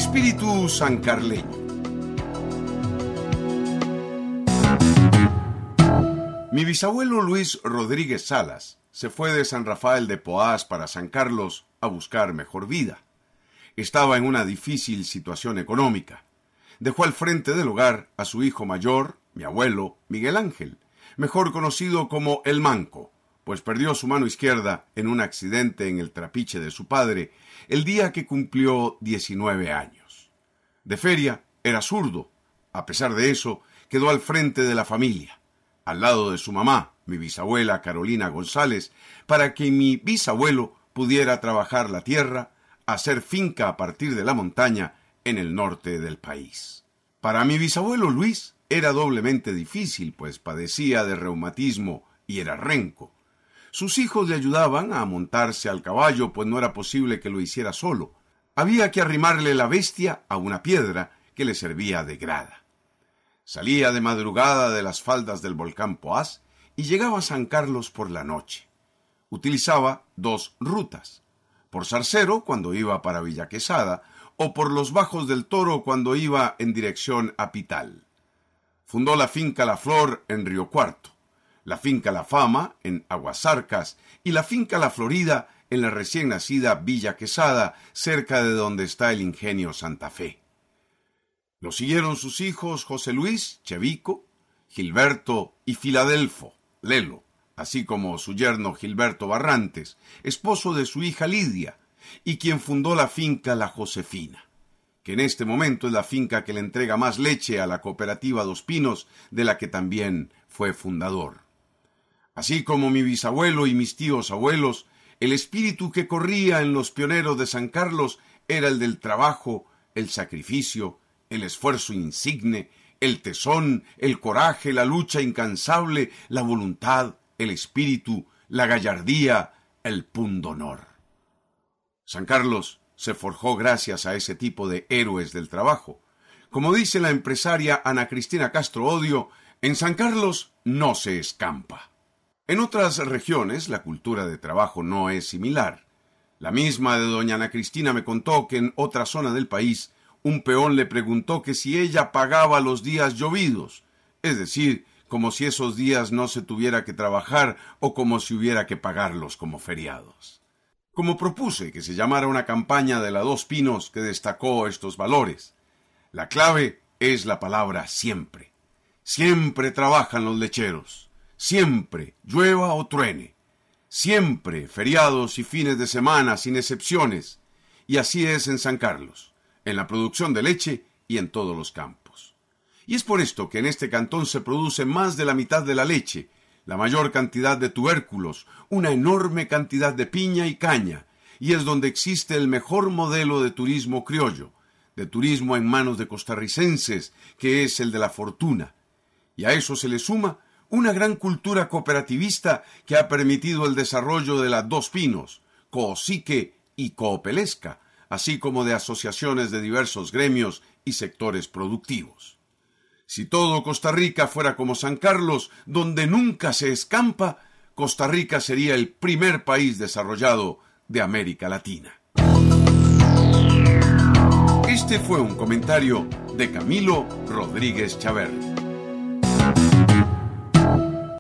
espíritu sancarleño. Mi bisabuelo Luis Rodríguez Salas se fue de San Rafael de Poás para San Carlos a buscar mejor vida. Estaba en una difícil situación económica. Dejó al frente del hogar a su hijo mayor, mi abuelo Miguel Ángel, mejor conocido como El Manco, pues perdió su mano izquierda en un accidente en el trapiche de su padre el día que cumplió 19 años. De feria era zurdo. A pesar de eso, quedó al frente de la familia, al lado de su mamá, mi bisabuela Carolina González, para que mi bisabuelo pudiera trabajar la tierra, hacer finca a partir de la montaña en el norte del país. Para mi bisabuelo Luis era doblemente difícil, pues padecía de reumatismo y era renco. Sus hijos le ayudaban a montarse al caballo, pues no era posible que lo hiciera solo. Había que arrimarle la bestia a una piedra que le servía de grada. Salía de madrugada de las faldas del volcán Poás y llegaba a San Carlos por la noche. Utilizaba dos rutas: por Zarcero cuando iba para Villa Quesada o por los Bajos del Toro cuando iba en dirección a Pital. Fundó la finca La Flor en Río Cuarto, la finca La Fama en Aguasarcas y la finca La Florida en la recién nacida Villa Quesada, cerca de donde está el ingenio Santa Fe. Lo siguieron sus hijos José Luis, Chevico, Gilberto y Filadelfo, Lelo, así como su yerno Gilberto Barrantes, esposo de su hija Lidia, y quien fundó la finca La Josefina, que en este momento es la finca que le entrega más leche a la cooperativa Dos Pinos, de la que también fue fundador. Así como mi bisabuelo y mis tíos abuelos, el espíritu que corría en los pioneros de San Carlos era el del trabajo, el sacrificio, el esfuerzo insigne, el tesón, el coraje, la lucha incansable, la voluntad, el espíritu, la gallardía, el pundonor. San Carlos se forjó gracias a ese tipo de héroes del trabajo. Como dice la empresaria Ana Cristina Castro Odio, en San Carlos no se escampa. En otras regiones la cultura de trabajo no es similar. La misma de doña Ana Cristina me contó que en otra zona del país un peón le preguntó que si ella pagaba los días llovidos, es decir, como si esos días no se tuviera que trabajar o como si hubiera que pagarlos como feriados. Como propuse que se llamara una campaña de la Dos Pinos que destacó estos valores. La clave es la palabra siempre. Siempre trabajan los lecheros. Siempre, llueva o truene. Siempre, feriados y fines de semana, sin excepciones. Y así es en San Carlos, en la producción de leche y en todos los campos. Y es por esto que en este cantón se produce más de la mitad de la leche, la mayor cantidad de tubérculos, una enorme cantidad de piña y caña, y es donde existe el mejor modelo de turismo criollo, de turismo en manos de costarricenses, que es el de la fortuna. Y a eso se le suma una gran cultura cooperativista que ha permitido el desarrollo de las Dos Pinos, Coosique y Coopelesca, así como de asociaciones de diversos gremios y sectores productivos. Si todo Costa Rica fuera como San Carlos, donde nunca se escampa, Costa Rica sería el primer país desarrollado de América Latina. Este fue un comentario de Camilo Rodríguez Chaverri.